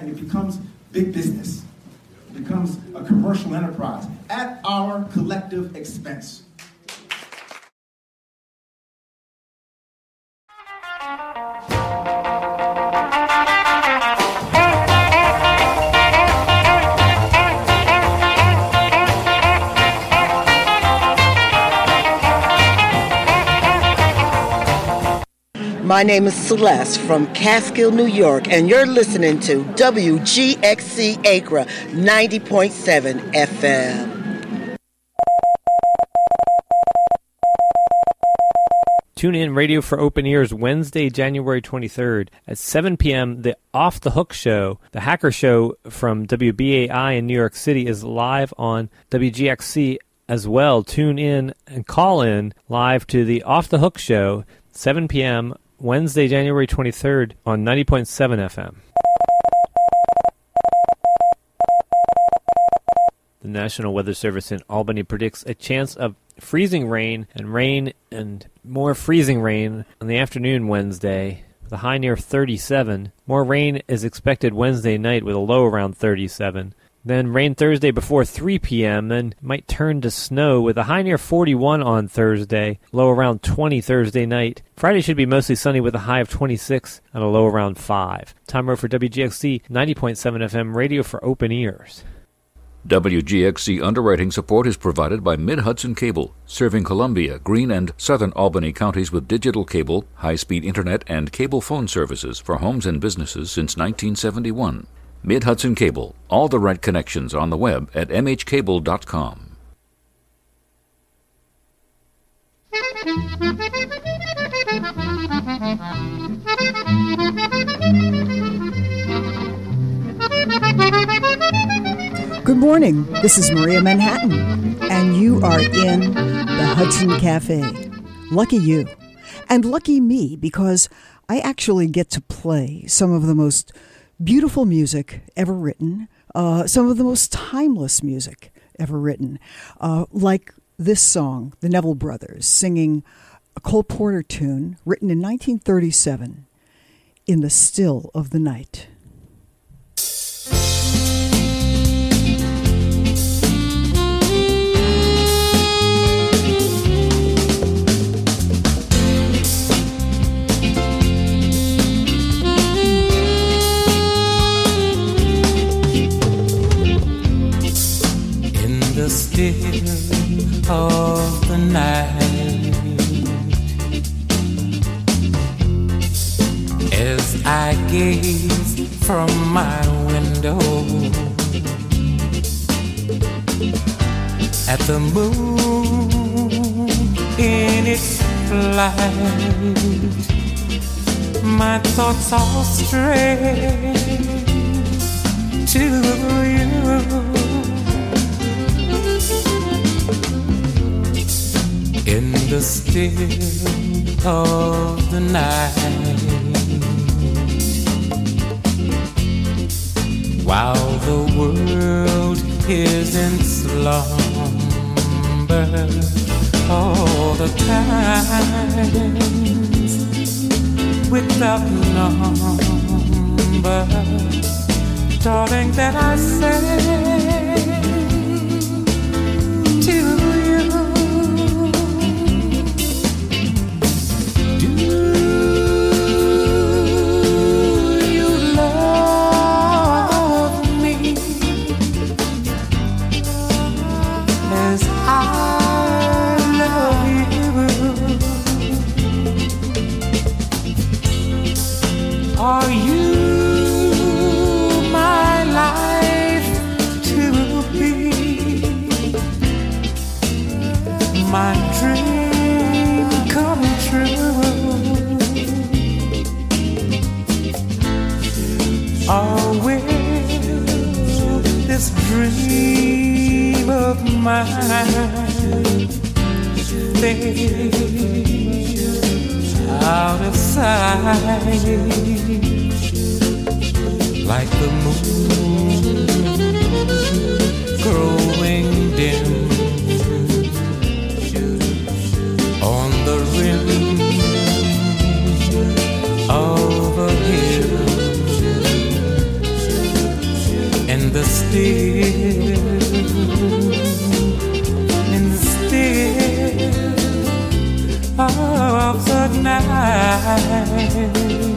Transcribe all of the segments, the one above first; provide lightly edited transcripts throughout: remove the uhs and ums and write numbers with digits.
and it becomes big business. It becomes a commercial enterprise at our collective expense. My name is Celeste from Catskill, New York, and you're listening to WGXC Acra 90.7 FM. Tune in Radio for Open Ears Wednesday, January 23rd at 7 p.m. The Off the Hook Show, the hacker show from WBAI in New York City, is live on WGXC as well. Tune in and call in live to the Off the Hook Show, 7 p.m. Wednesday, January 23rd on 90.7 FM. The National Weather Service in Albany predicts a chance of freezing rain and more freezing rain on the afternoon Wednesday with a high near 37. More rain is expected Wednesday night with a low around 37. Then rain Thursday before 3 p.m., then might turn to snow with a high near 41 on Thursday, low around 20 Thursday night. Friday should be mostly sunny with a high of 26 and a low around 5. Time road for WGXC 90.7 FM Radio for Open Ears. WGXC underwriting support is provided by Mid-Hudson Cable, serving Columbia, Greene, and Southern Albany counties with digital cable, high-speed internet, and cable phone services for homes and businesses since 1971. Mid-Hudson Cable, all the right connections on the web at mhcable.com. Good morning. This is Maria Manhattan, and you are in the Hudson Cafe. Lucky you. And lucky me, because I actually get to play some of the most beautiful music ever written, some of the most timeless music ever written, like this song, the Neville Brothers, singing a Cole Porter tune written in 1937, In the Still of the Night. The still of the night, as I gaze from my window at the moon in its flight, my thoughts all stray to you. In the still of the night, while the world is in slumber, all the times without number, darling, that I say to you. Are you my life to be? My dream come true? Or will this dream of mine fade out of sight? Like the moon growing dim on the rim of a hill, in the still of the night.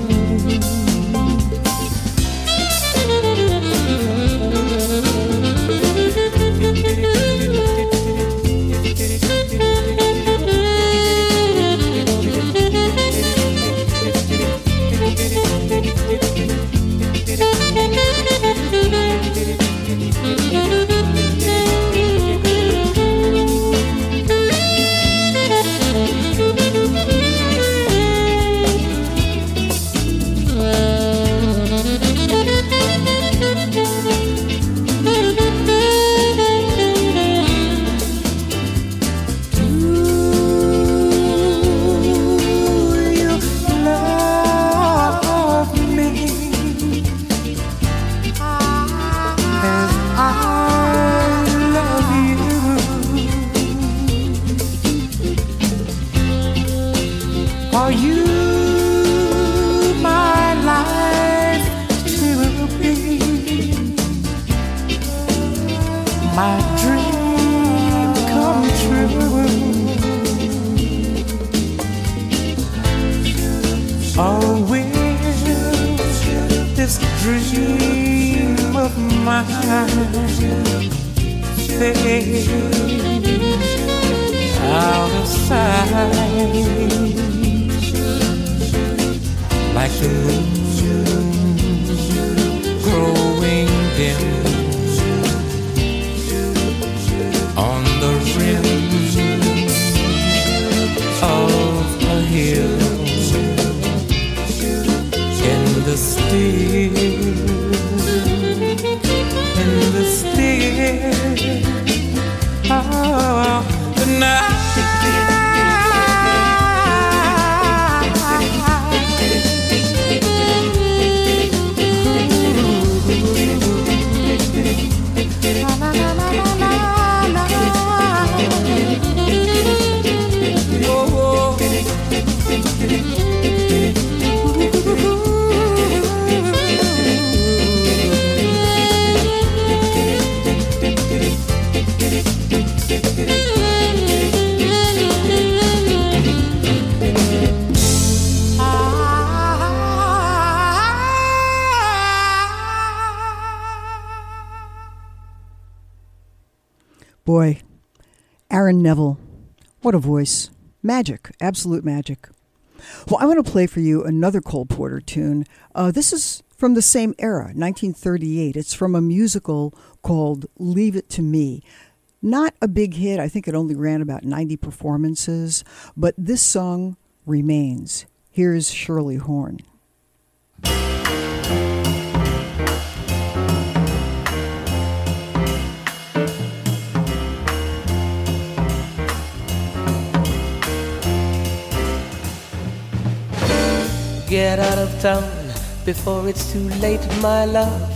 Out of sight, like the moon growing dim on the rim of a hill, in the still of the night. Boy, Aaron Neville, what a voice. Magic, absolute magic. Well, I want to play for you another Cole Porter tune. This is from the same era, 1938. It's from a musical called Leave It to Me. Not a big hit. I think it only ran about 90 performances, but this song remains. Here's Shirley Horn. Get out of town before it's too late, my love.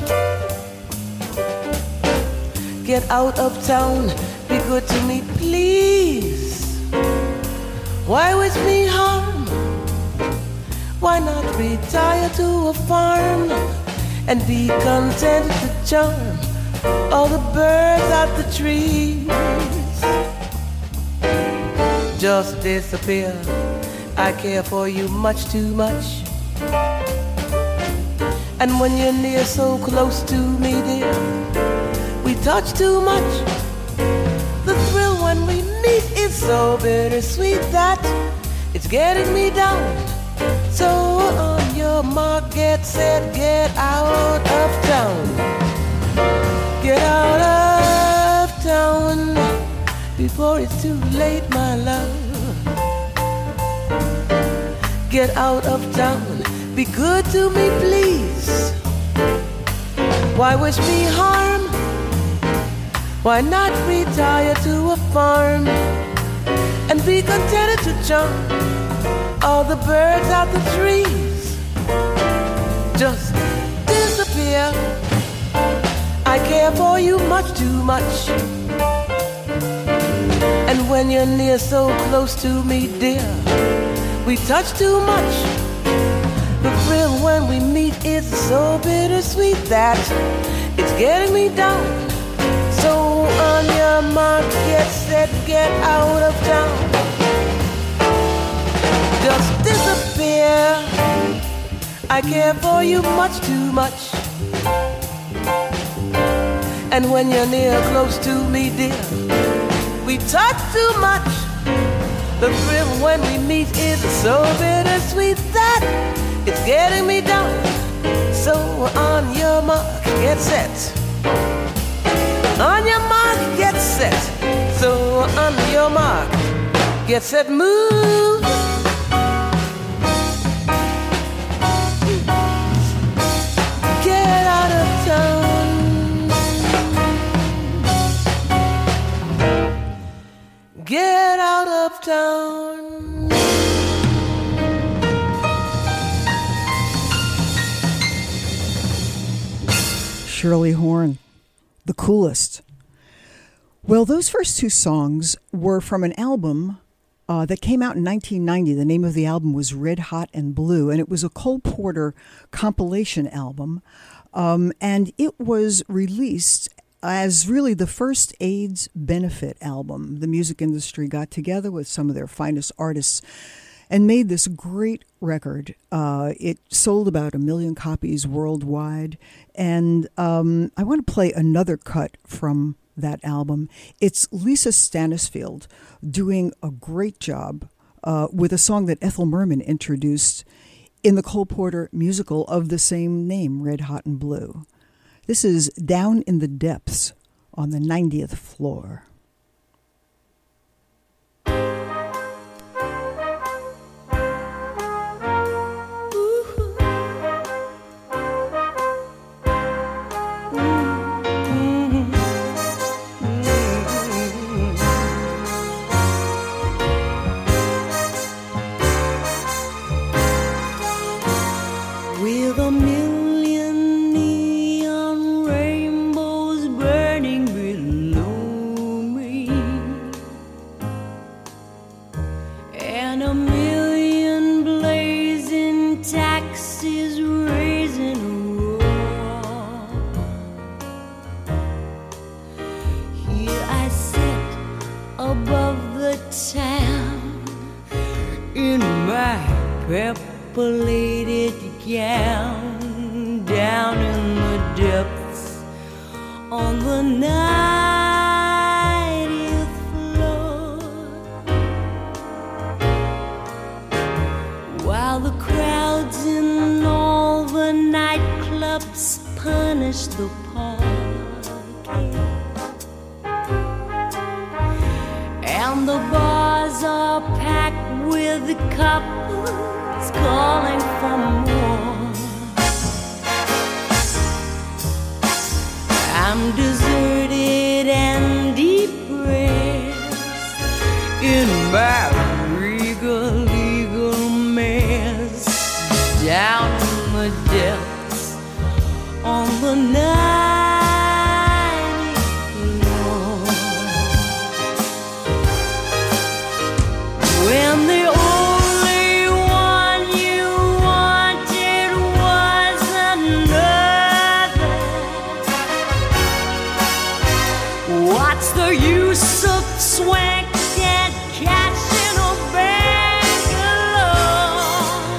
Get out of town, be good to me, please. Why wish me harm? Why not retire to a farm and be content to charm all the birds at the trees? Just disappear, I care for you much too much. And when you're near, so close to me, dear, we touch too much. The thrill when we meet is so bittersweet that it's getting me down. So on your mark, get set, get out of town. Get out of town before it's too late, my love. Get out of town, be good to me, please. Why wish me harm? Why not retire to a farm and be contented to jump all the birds out the trees? Just disappear, I care for you much too much. And when you're near, so close to me, dear, we touch too much. The thrill when we meet is so bittersweet that it it's getting me down. So on your mark, get set, get out of town. Just disappear. I care for you much too much. And when you're near, close to me, dear, we talk too much. The thrill when we meet is so bittersweet that it's getting me down. So on your mark, get set. On your mark, get set. So on your mark, get set, move. Get out of town. Get out of town. Shirley Horn, The Coolest. Well, those first two songs were from an album that came out in 1990. The name of the album was Red Hot and Blue, and it was a Cole Porter compilation album. And it was released as really the first AIDS benefit album. The music industry got together with some of their finest artists and made this great record. It sold about 1 million copies worldwide. And I want to play another cut from that album. It's Lisa Stansfield doing a great job with a song that Ethel Merman introduced in the Cole Porter musical of the same name, Red Hot and Blue. This is Down in the Depths on the 90th Floor. With a million neon rainbows burning below me, and a million blazing taxis raising a roar, here I sit above the town in my purple-lated gown, down in the depths on the 90th floor, while the crowds in all the nightclubs punish the party, and the bars are packed with the couples calling for more. I'm deserted and depressed in my regal legal mess, down in the depths on the 90th floor. When the only one you wanted was another, what's the use of swank and cash in a bank alone?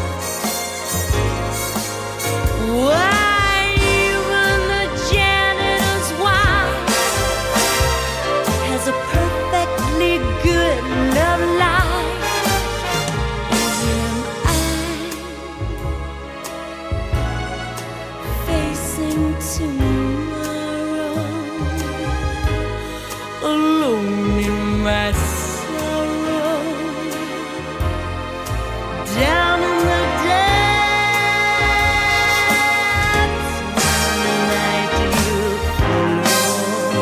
Why, even the janitor's wife has a perfectly good love life, and facing tomorrow, alone in my sorrow, down in the depths on the 90th floor.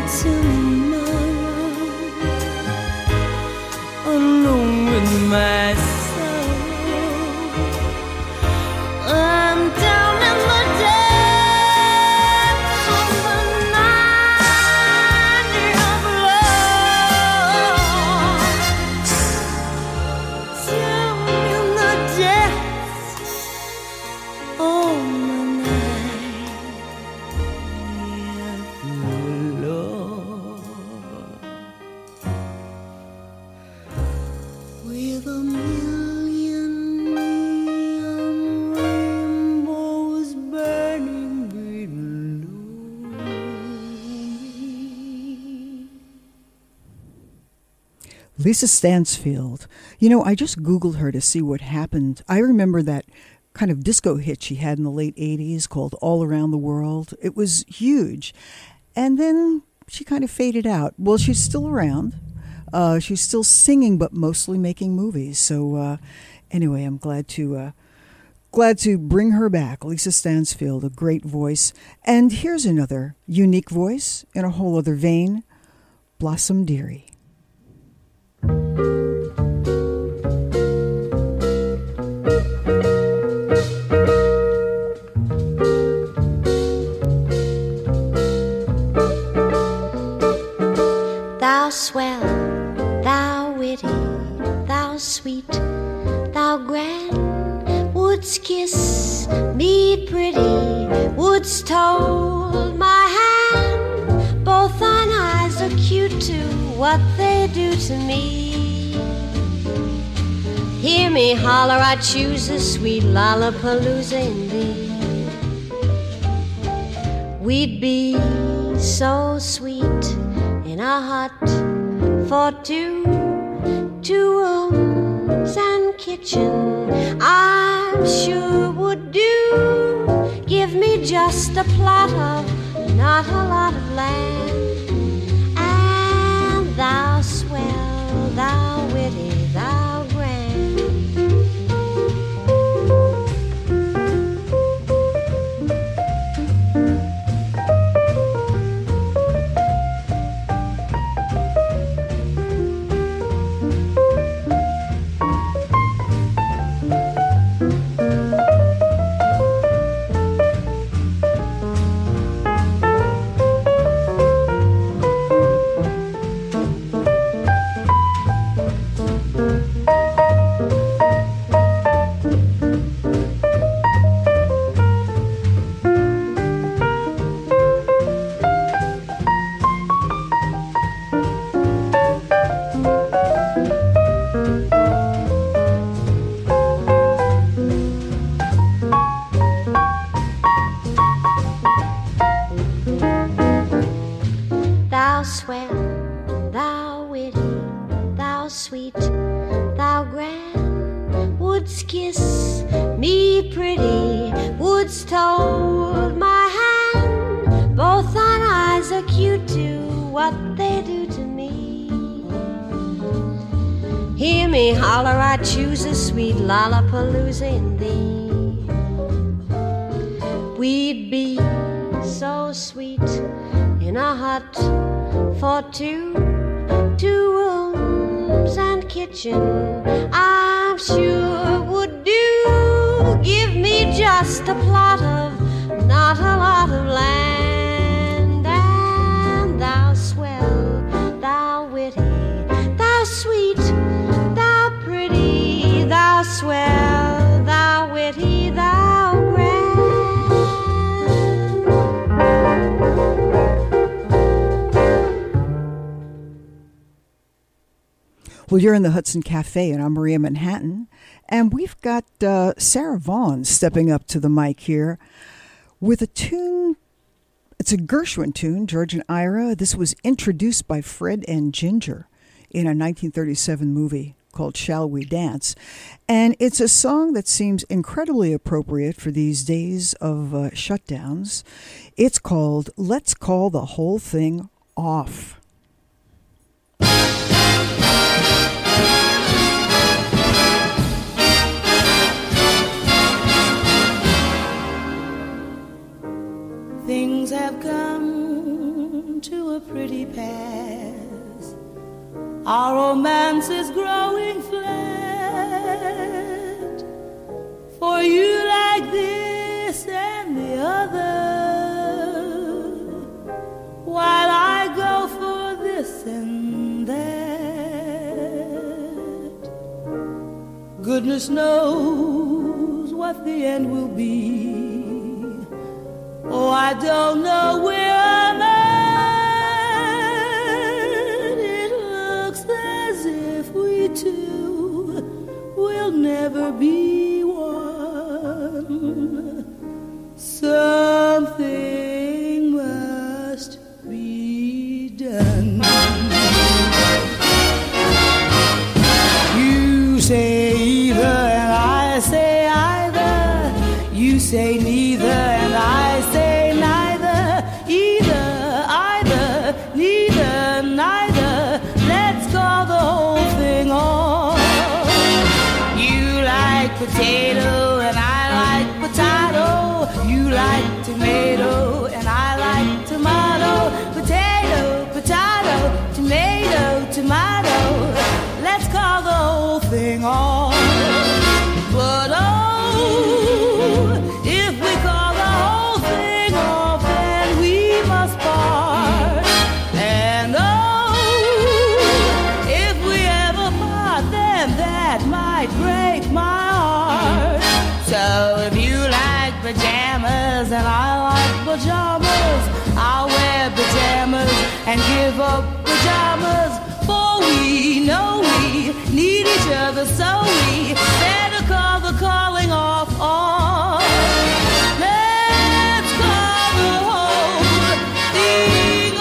tomorrow, alone with my sorrow. I'm down in the depths of the night of love, down in the depths of my night of love, with a million neon rainbows burning below me. Lisa Stansfield. You know, I just Googled her to see what happened. I remember that kind of disco hit she had in the late 80s called All Around the World. It was huge. And then she kind of faded out. Well, she's still around. She's still singing, but mostly making movies. So anyway, I'm glad to bring her back. Lisa Stansfield, a great voice. And here's another unique voice in a whole other vein, Blossom Dearie. Thou swell, thou witty, thou sweet, thou grand, wouldst kiss me pretty, wouldst hold my hand. Both thine eyes are cute to what they do to me. Hear me holler, I choose a sweet Lollapalooza in thee. We'd be so sweet in a hut for two rooms and kitchen, I'm sure would do. Give me just a plot of, not a lot of land, and thou swell, thou witty, thou grand. Thou swell, thou witty, thou sweet, thou grand, wouldst kiss me pretty, wouldst hold my hand. Both thine eyes are cute to what they do to me. Hear me holler, I choose a sweet Lollapalooza in thee. We'd be so sweet in a hut for two rooms and kitchen, I'm sure would do. Give me just a plot of, not a lot of land, and thou swell, thou witty, thou sweet, thou pretty, thou swell, thou witty, thou grand. Well, you're in the Hudson Cafe, and I'm Maria Manhattan. And we've got Sarah Vaughan stepping up to the mic here with a tune. It's a Gershwin tune, George and Ira. This was introduced by Fred and Ginger in a 1937 movie called Shall We Dance? And it's a song that seems incredibly appropriate for these days of shutdowns. It's called Let's Call the Whole Thing Off. Things have come to a pretty pass. Our romance is growing flat. For you like this and the other, while I go for this and that. Goodness knows what the end will be. Oh, I don't know where I'm at. It looks as if we two will never be one. Something must be done. You say either and I say either. You say neither and I say neither. Either, either, neither, neither. Let's call the whole thing off. You like potato and I like potato. You like tomato and I like tomato. Potato, potato, tomato, tomato. Let's call the whole thing off. But oh, if we call the whole thing off, then we must part. And oh, if we ever part, then that might break my heart. So if you like pajamas and I like pajamas, I'll wear pajamas and give up pajamas. For we know we need each other, so we better call the calling off. Let's call the whole thing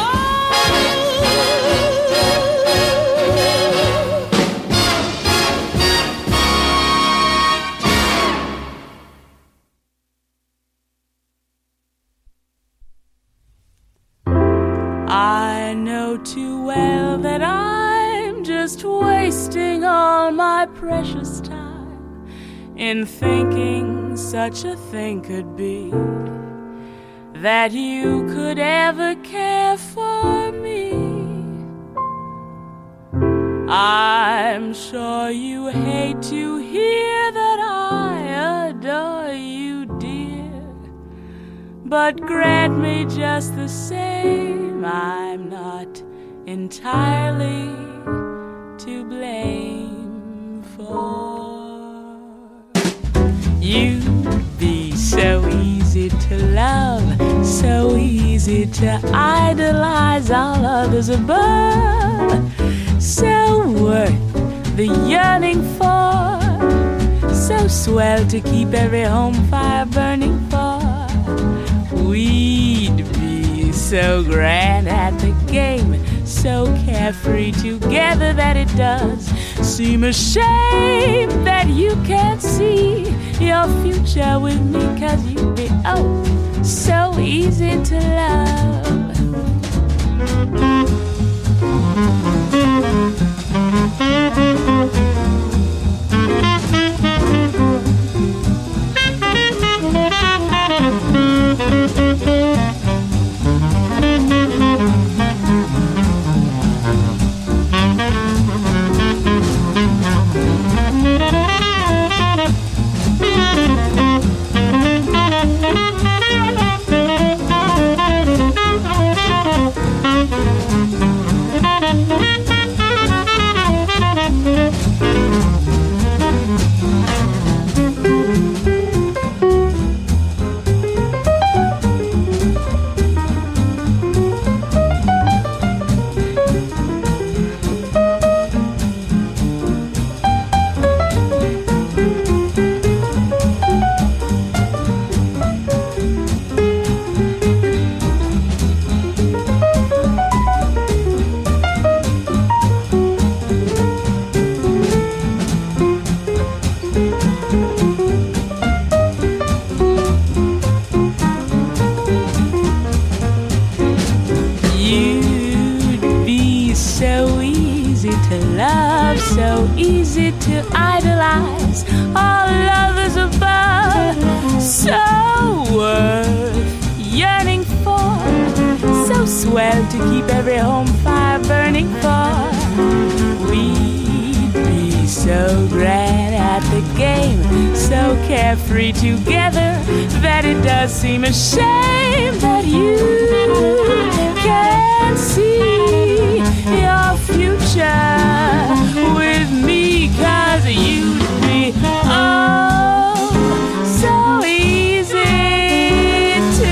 I know too well that I'm just wasting all my precious time in thinking such a thing could be, that you could ever care for me. I'm sure you hate to hear that I adore you, dear, but grant me just the same, I'm not entirely to blame for. You'd be so easy to love, so easy to idolize, all others above, so worth the yearning for, so swell to keep every home fire burning for. We'd be so grand at the game, so carefree together that it does seem a shame that you can't see your future with me, 'cause you'd be, oh, so easy to love. So easy to idolize, all lovers above, so worth yearning for, so swell to keep every home fire burning for. We'd be so grand at the game, so carefree together, that it does seem a shame that you can't see your future with me, 'cause you'd be so easy to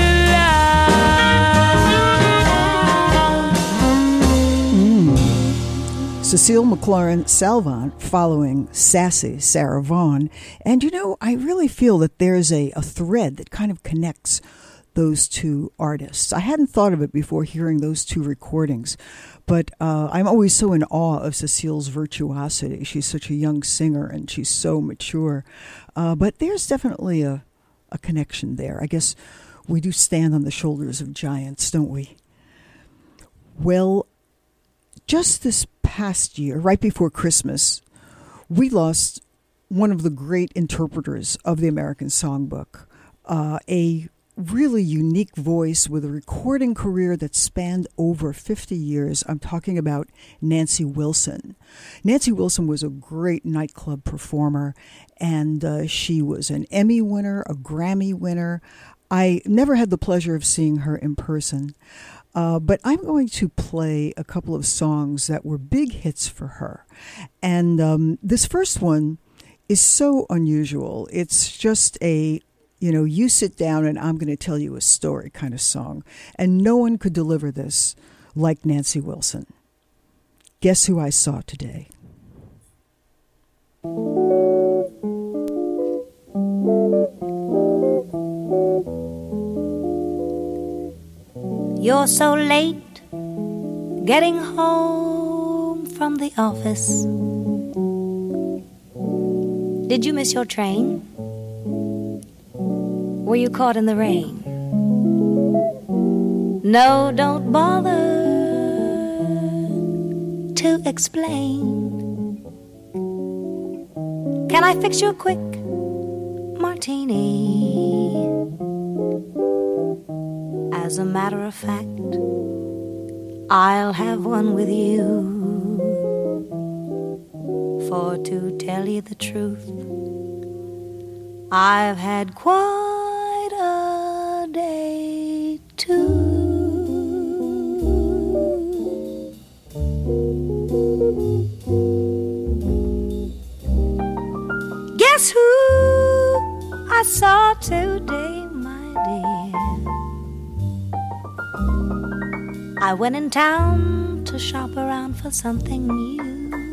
love. Cecile McLaurin Salvant following sassy Sarah Vaughan. And you know, I really feel that there's a thread that kind of connects those two artists. I hadn't thought of it before hearing those two recordings, but I'm always so in awe of Cecile's virtuosity. She's such a young singer and she's so mature. But there's definitely a connection there. I guess we do stand on the shoulders of giants, don't we? Well, just this past year, right before Christmas, we lost one of the great interpreters of the American Songbook, a really unique voice with a recording career that spanned over 50 years. I'm talking about Nancy Wilson. Nancy Wilson was a great nightclub performer, and she was an Emmy winner, a Grammy winner. I never had the pleasure of seeing her in person, but I'm going to play a couple of songs that were big hits for her. And this first one is so unusual. It's just a you sit down and I'm going to tell you a story kind of song. And no one could deliver this like Nancy Wilson. Guess Who I Saw Today? You're so late getting home from the office. Did you miss your train? Were you caught in the rain? No, don't bother to explain. Can I fix you a quick martini? As a matter of fact, I'll have one with you. For to tell you the truth, I've had quite a day too. Guess who I saw today, my dear? I went in town to shop around for something new,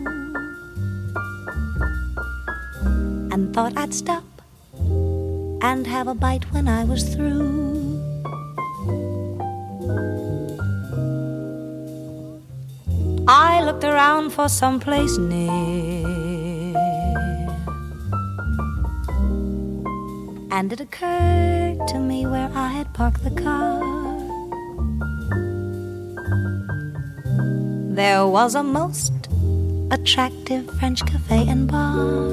and thought I'd stop and have a bite when I was through. I looked around for someplace near, and it occurred to me where I had parked the car. There was a most attractive French cafe and bar.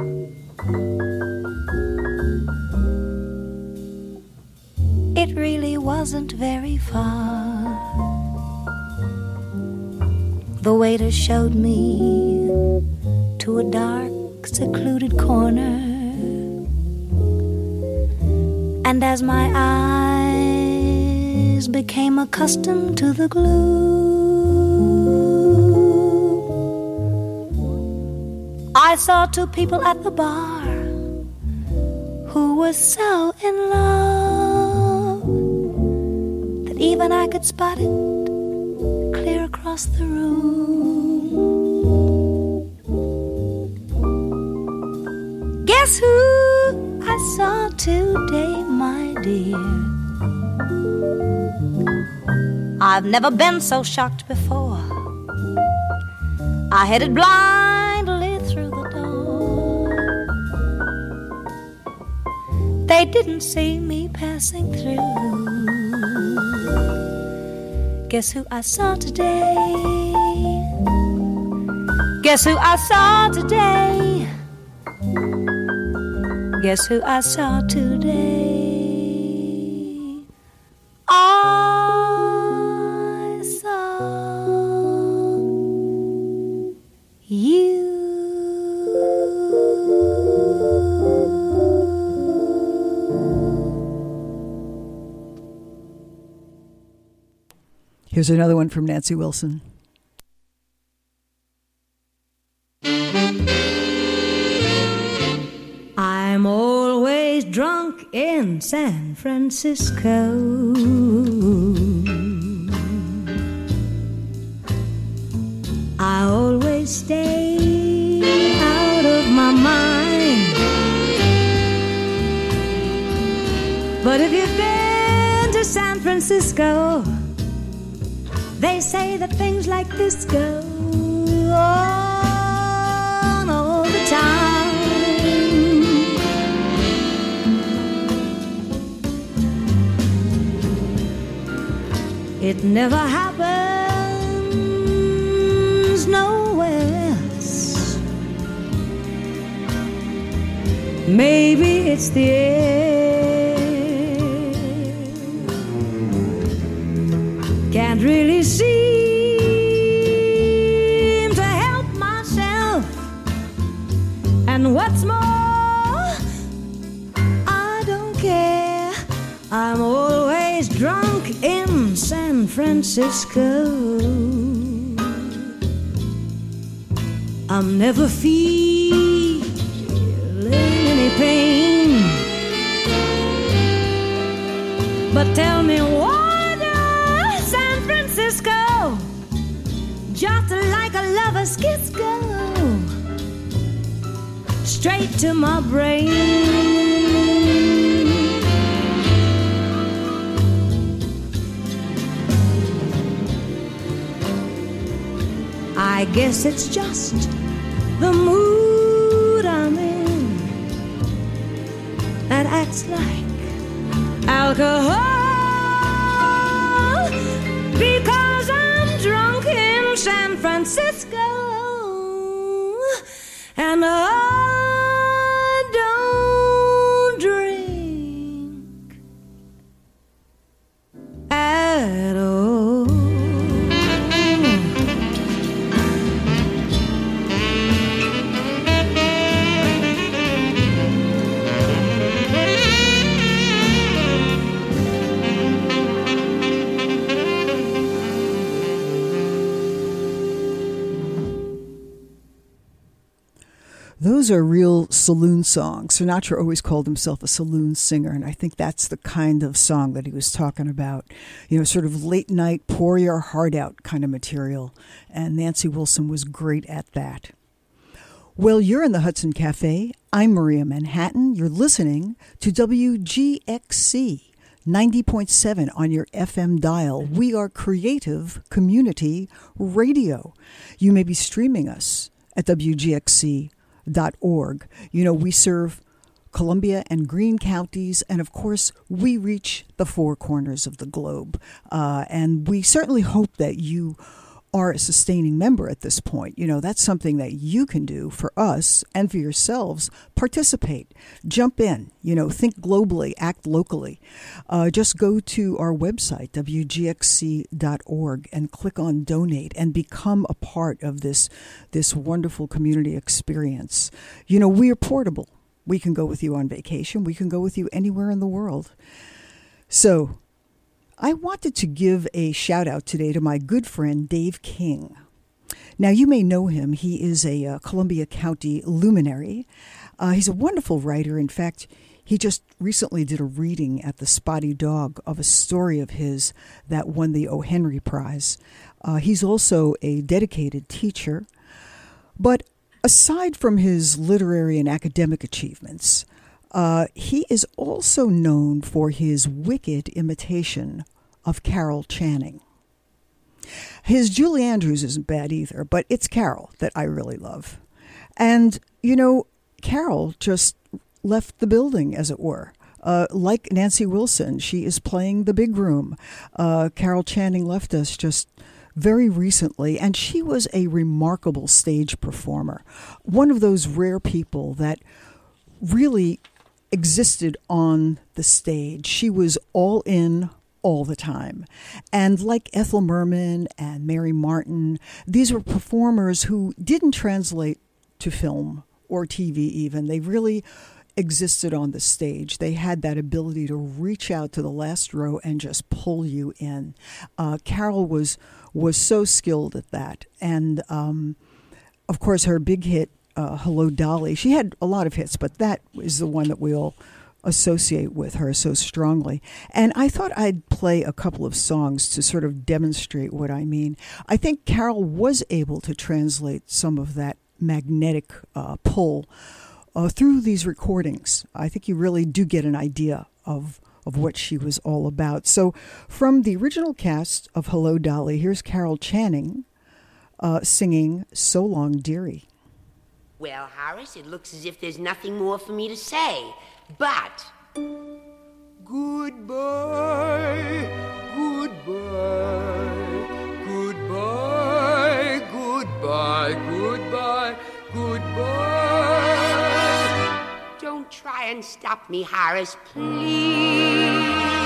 It really wasn't very far. The waiter showed me to a dark, secluded corner, and as my eyes became accustomed to the gloom, I saw two people at the bar who were so in love that even I could spot it clear across the room. Guess who I saw today, my dear? I've never been so shocked before. I headed blindly through the door. They didn't see me passing through. Guess who I saw today? Guess who I saw today? Guess who I saw today? I Here's another one from Nancy Wilson. I'm always drunk in San Francisco. I always stay out of my mind. But if you've been to San Francisco, they say that things like this go on all the time. It never happens nowhere else. Maybe it's the air. Can't really seem to help myself. And what's more, I don't care. I'm always drunk in San Francisco. I'm never feeling any pain. But tell me, why does San Francisco just like a lover's kiss go straight to my brain? I guess it's just the mood I'm in that acts like alcohol, because I'm drunk in San Francisco and I don't drink at all. Those are real saloon songs. Sinatra always called himself a saloon singer, and I think that's the kind of song that he was talking about. You know, sort of late night, pour your heart out kind of material. And Nancy Wilson was great at that. Well, you're in the Hudson Cafe. I'm Maria Manhattan. You're listening to WGXC 90.7 on your FM dial. We are creative community radio. You may be streaming us at WGXC.org. You know, we serve Columbia and Greene counties, and of course, we reach the four corners of the globe. And we certainly hope that you are a sustaining member at this point. You know, that's something that you can do for us and for yourselves. Participate, jump in, you know, think globally, act locally. Just go to our website, WGXC.org, and click on donate and become a part of this wonderful community experience. You know, we are portable. We can go with you on vacation. We can go with you anywhere in the world. So I wanted to give a shout out today to my good friend, Dave King. Now, you may know him. He is a Columbia County luminary. He's a wonderful writer. In fact, he just recently did a reading at the Spotty Dog of a story of his that won the O. Henry Prize. He's also a dedicated teacher. But aside from his literary and academic achievements, he is also known for his wicked imitation of Carol Channing. His Julie Andrews isn't bad either, but it's Carol that I really love. And, you know, Carol just left the building, as it were. Like Nancy Wilson, she is playing the big room. Carol Channing left us just very recently, and she was a remarkable stage performer. One of those rare people that really existed on the stage. She was all in all the time. And like Ethel Merman and Mary Martin, these were performers who didn't translate to film or TV even. They really existed on the stage. They had that ability to reach out to the last row and just pull you in. Carole was so skilled at that. And, of course, her big hit, Hello, Dolly, she had a lot of hits, but that is the one that we all associate with her so strongly. And I thought I'd play a couple of songs to sort of demonstrate what I mean. I think Carole was able to translate some of that magnetic pull through these recordings. I think you really do get an idea of what she was all about. So from the original cast of Hello, Dolly, here's Carol Channing singing So Long, Dearie. Well, Horace, it looks as if there's nothing more for me to say, but... Goodbye, goodbye, goodbye, goodbye, goodbye, goodbye. Don't try and stop me, Horace, please.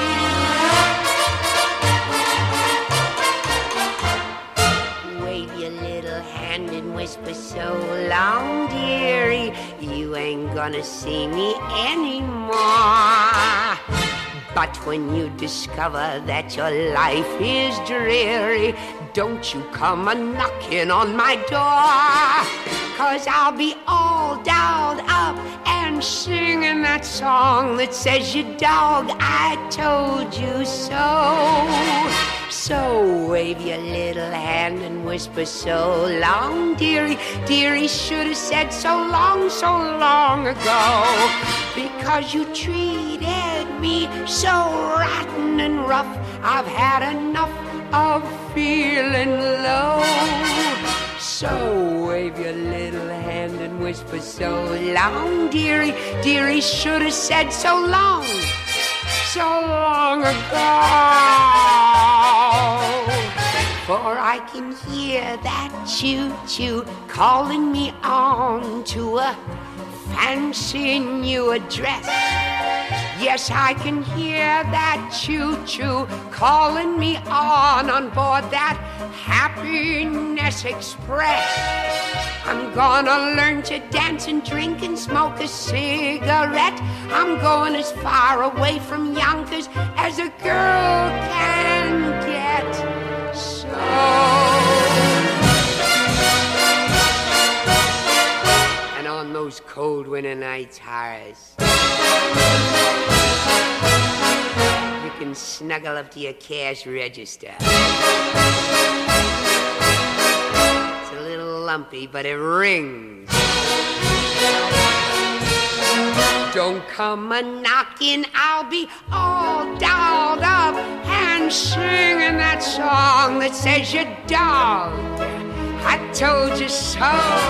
Wave your little hand and whisper so long, dearie, you ain't gonna see me anymore. But when you discover that your life is dreary, don't you come a-knocking on my door, 'cause I'll be all dolled up and singing that song that says, you dog, I told you so. So wave your little hand and whisper so long, dearie, dearie should have said so long ago, because you treated me so rotten and rough. I've had enough of feeling low. So wave your little hand and whisper so long, dearie, dearie should have said so long ago. For I can hear that choo-choo calling me on to a fancy new address. Yes, I can hear that choo-choo calling me on board that Happiness Express. I'm gonna learn to dance and drink and smoke a cigarette. I'm going as far away from Yonkers as a girl can get. So and on those cold winter nights, Horace, you can snuggle up to your cash register. It's a little lumpy, but it rings. Don't come a-knocking, I'll be all dolled up and singing that song that says, you dog, I told you so.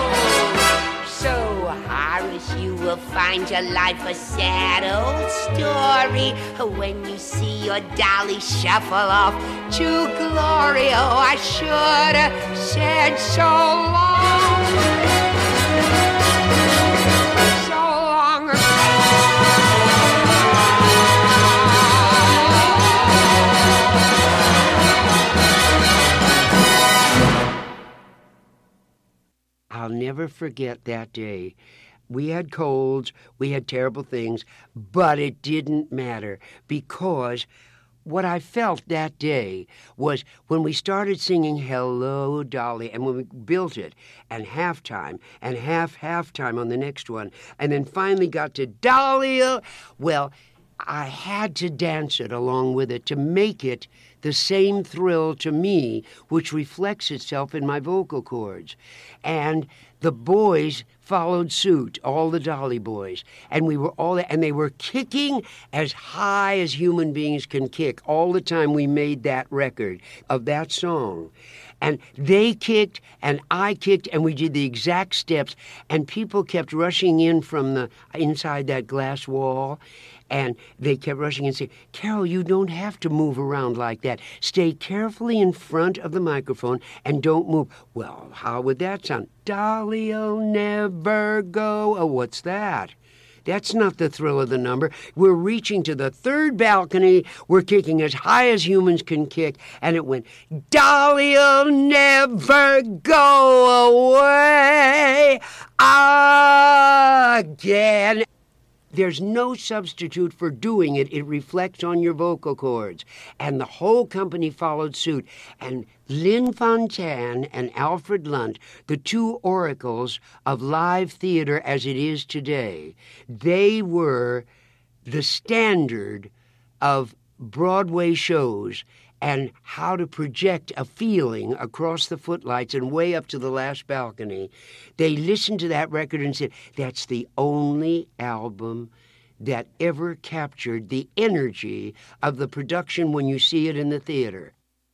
So, Horace, you will find your life a sad old story when you see your dolly shuffle off to glory. Oh, I should have said so long ago. I'll never forget that day. We had colds, we had terrible things, but it didn't matter, because what I felt that day was when we started singing Hello, Dolly, and when we built it, and halftime, and halftime on the next one, and then finally got to Dolly, well, I had to dance it along with it to make it the same thrill to me, which reflects itself in my vocal cords. And the boys followed suit, all the Dolly boys, and we were all, and they were kicking as high as human beings can kick all the time we made that record of that song. And they kicked, and I kicked, and we did the exact steps, and people kept rushing in from the inside that glass wall, and they kept rushing in and saying, Carole, you don't have to move around like that. Stay carefully in front of the microphone and don't move. Well, how would that sound? Dolly'll never go. Oh, what's that? That's not the thrill of the number. We're reaching to the third balcony. We're kicking as high as humans can kick. And it went, Dolly'll never go away again. There's no substitute for doing it. It reflects on your vocal cords. And the whole company followed suit. And Lynn Fontanne and Alfred Lunt, the two oracles of live theater as it is today, they were the standard of Broadway shows and how to project a feeling across the footlights and way up to the last balcony. They listened to that record and said, that's the only album that ever captured the energy of the production when you see it in the theater.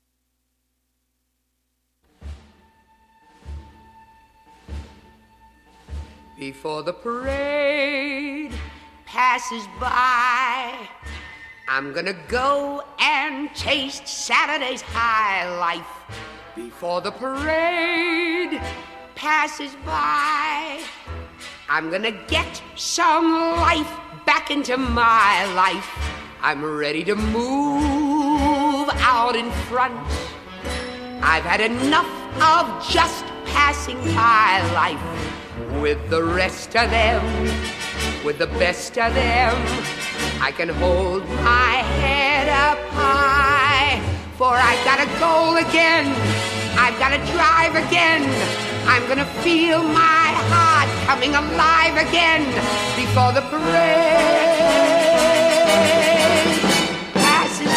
Before the parade passes by, I'm gonna go and taste Saturday's high life. Before the parade passes by, I'm gonna get some life back into my life. I'm ready to move out in front. I've had enough of just passing by life with the rest of them, with the best of them. I can hold my head up high, for I've got a goal again. I've got to drive again. I'm gonna feel my heart coming alive again before the parade passes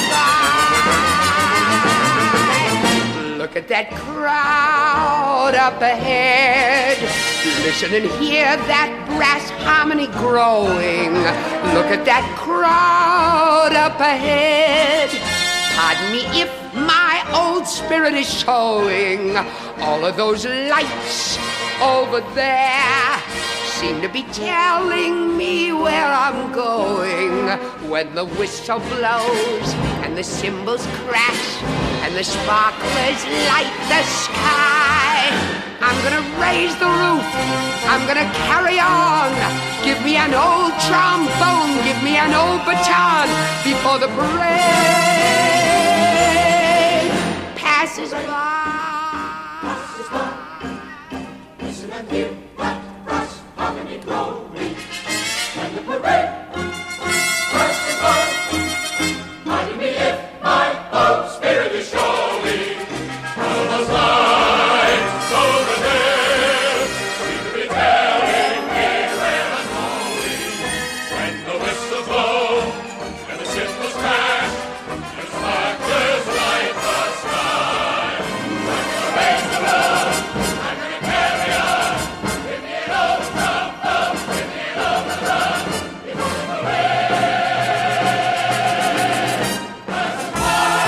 by. Look at that crowd up ahead. Listen and hear that brass harmony growing. Look at that crowd up ahead. Pardon me if my old spirit is showing. All of those lights over there seem to be telling me where I'm going. When the whistle blows and the cymbals crash and the sparklers light the sky, I'm gonna raise the roof, I'm gonna carry on. Give me an old trombone, give me an old baton before the parade passes by. Listen and hear that brass harmony growing. When the parade passes by, pardon me if my old spirit is showing. All those lights over there seem to be telling me where I'm going. When the whistles blow and the cymbals crash and sparklers light the sky, I'm gonna raise the roof, I'm gonna carry on. Give me an old trombone, give me an old drum before the parade passes by.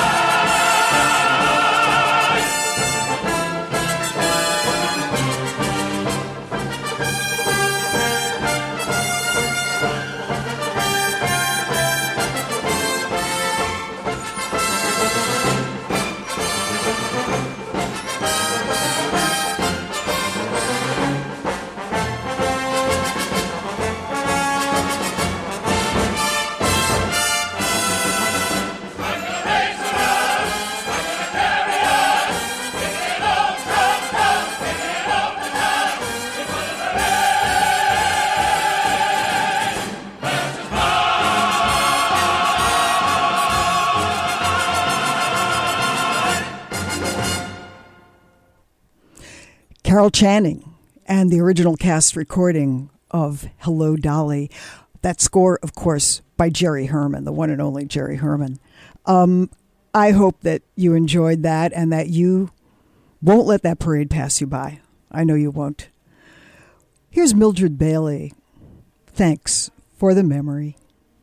Carol Channing and the original cast recording of Hello, Dolly. That score, of course, by Jerry Herman, the one and only Jerry Herman. I hope that you enjoyed that and that you won't let that parade pass you by. I know you won't. Here's Mildred Bailey. Thanks for the memory.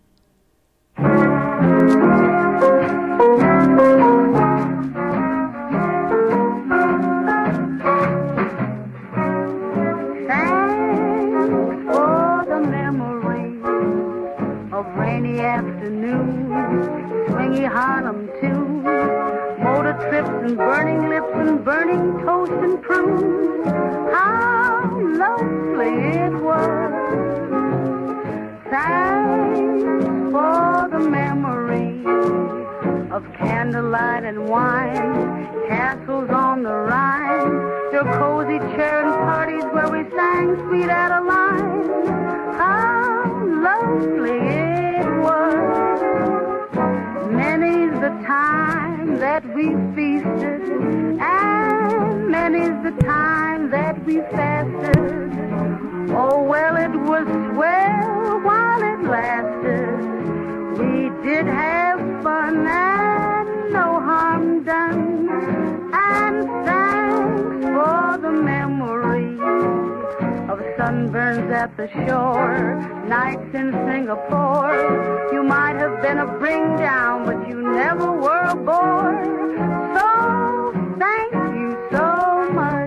Rainy afternoon, swingy Harlem tune, motor trips and burning lips and burning toast and prunes. How lovely it was. Thanks for the memory of candlelight and wine, castles on the Rhine, your cozy chair and parties where we sang Sweet Adeline. How lovely it was. Many's the time that we feasted, and many's the time that we fasted. Oh, well, it was swell while it lasted. We did have fun and no harm done. And thanks for the memory of sunburns at the shore, nights in Singapore. You might have been a bring down, but you never were a bore. So thank you so much.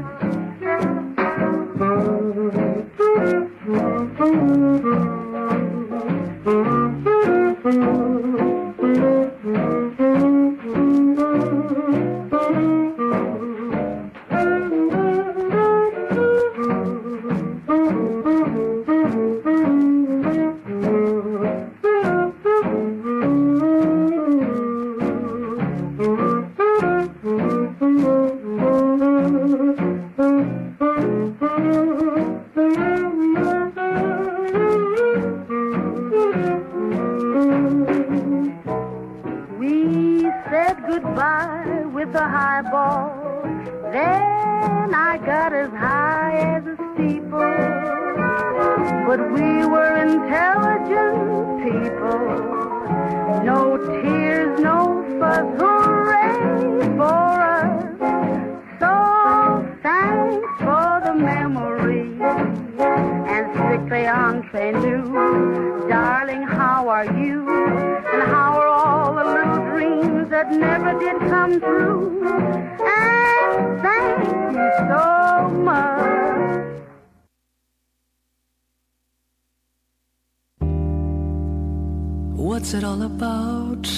What's it all about,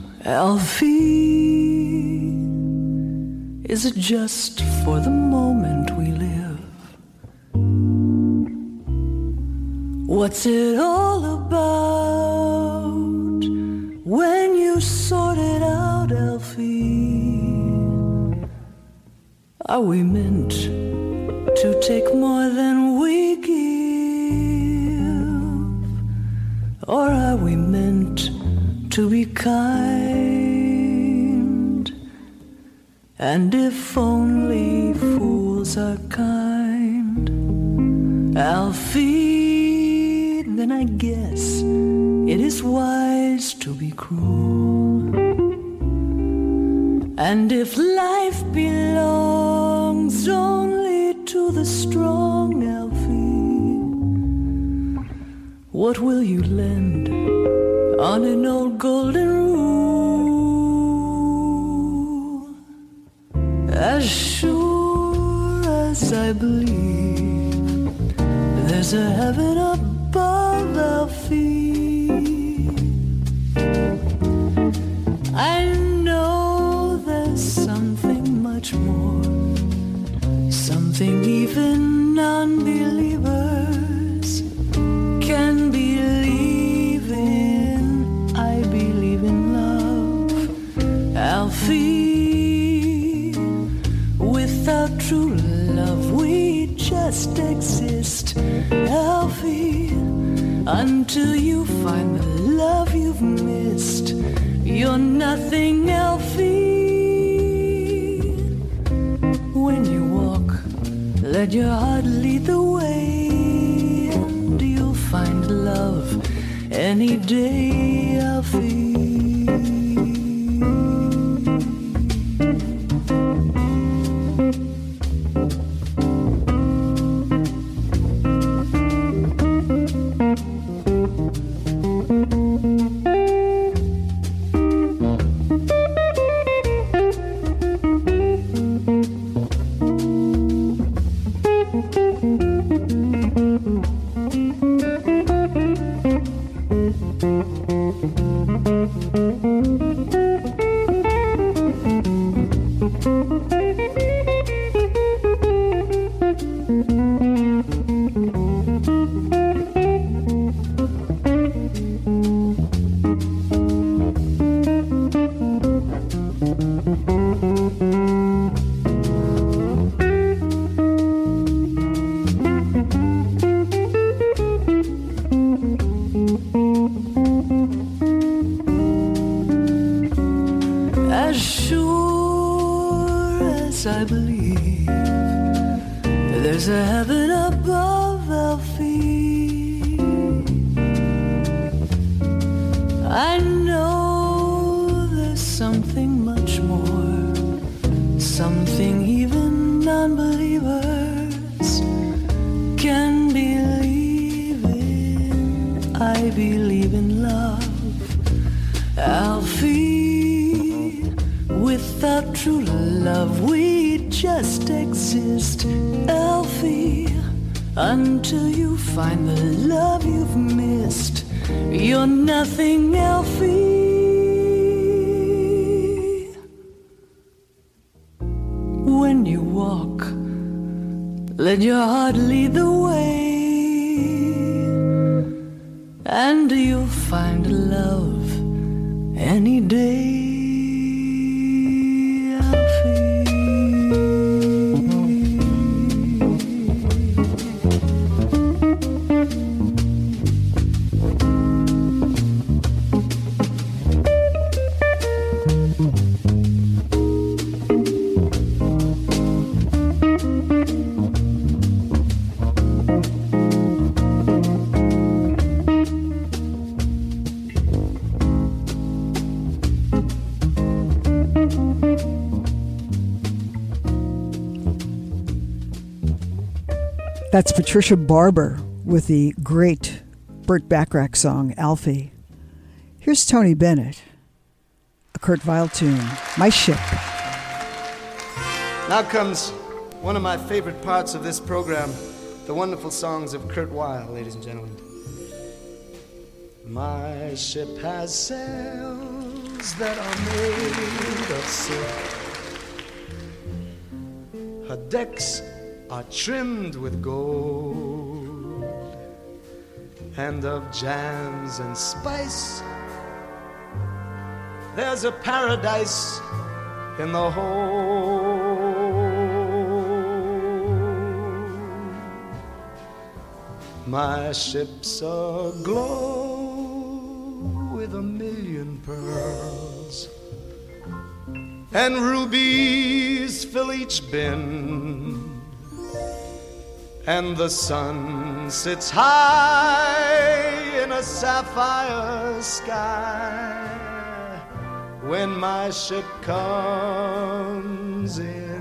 Alfie? Is it just for the moment we live? What's it all about when you sort it out, Alfie? Are we meant to take more than we give? Or are we meant to be kind? And if only fools are kind, Alfie, then I guess it is wise to be cruel. And if life belongs only to the strong, Alfie, what will you lend on an old golden rule? As sure as I believe there's a heaven above, Alfie, I know there's something much more, something even non-believers can believe in. I believe in love, Alfie. Without true love we just exist, Alfie. Until you find the love you've missed, you're nothing, Alfie. When you walk, let your heart lead the way, and you'll find love any day, Alfie. There's a heaven above, Alfie. I know there's something much more, something even non-believers can believe in. I believe in love, Alfie. Without true love, we just exist, Alfie. Until you find the love you've missed, you're nothing, Alfie. When you walk, let your heart lead the way, and you'll find love any day. That's Patricia Barber with the great Burt Bacharach song, Alfie. Here's Tony Bennett, a Kurt Weill tune, My Ship. Now comes one of my favorite parts of this program, the wonderful songs of Kurt Weill, ladies and gentlemen. My ship has sails that are made of silk. Her decks are trimmed with gold, and of jams and spice there's a paradise in the hold. My ship's aglow with 1,000,000 pearls, and rubies fill each bin, and the sun sits high in a sapphire sky when my ship comes in.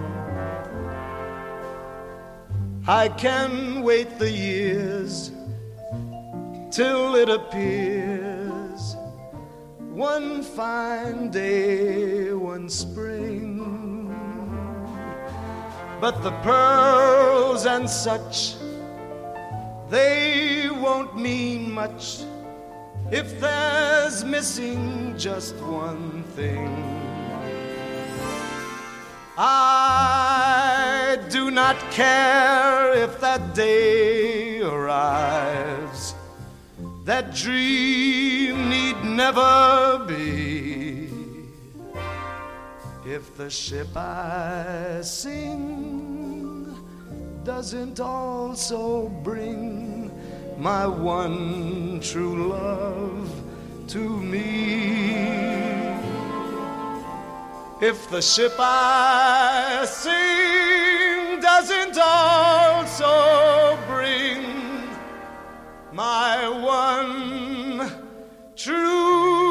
I can wait the years till it appears one fine day, one spring. But the pearls and such, they won't mean much if there's missing just one thing. I do not care if that day arrives. That dream need never be. If the ship I sing doesn't also bring my one true love to me. If the ship I sing doesn't also bring my one true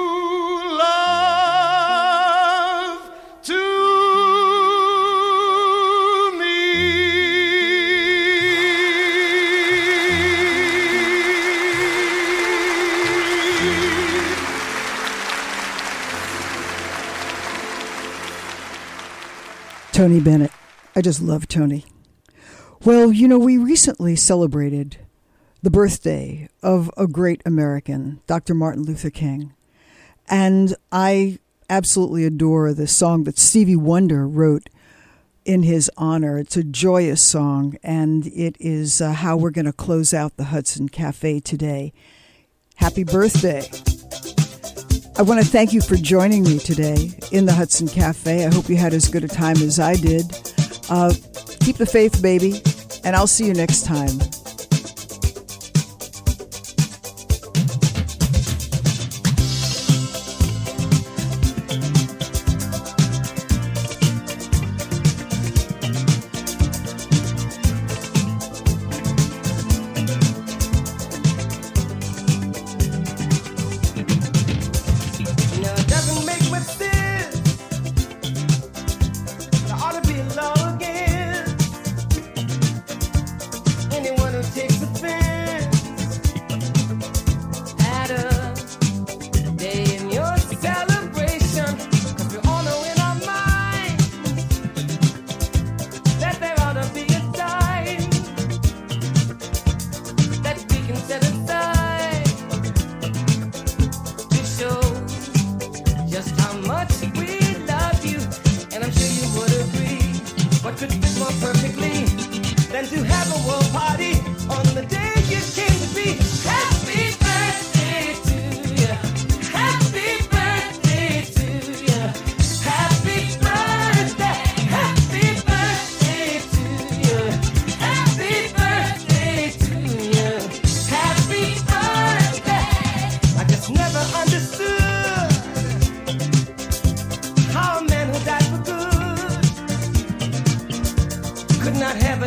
Tony Bennett. I just love Tony. Well, you know, we recently celebrated the birthday of a great American, Dr. Martin Luther King. And I absolutely adore the song that Stevie Wonder wrote in his honor. It's a joyous song, and it is how we're going to close out the Hudson Cafe today. Happy birthday. I want to thank you for joining me today in the Hudson Cafe. I hope you had as good a time as I did. Keep the faith, baby, and I'll see you next time.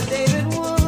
David Wood.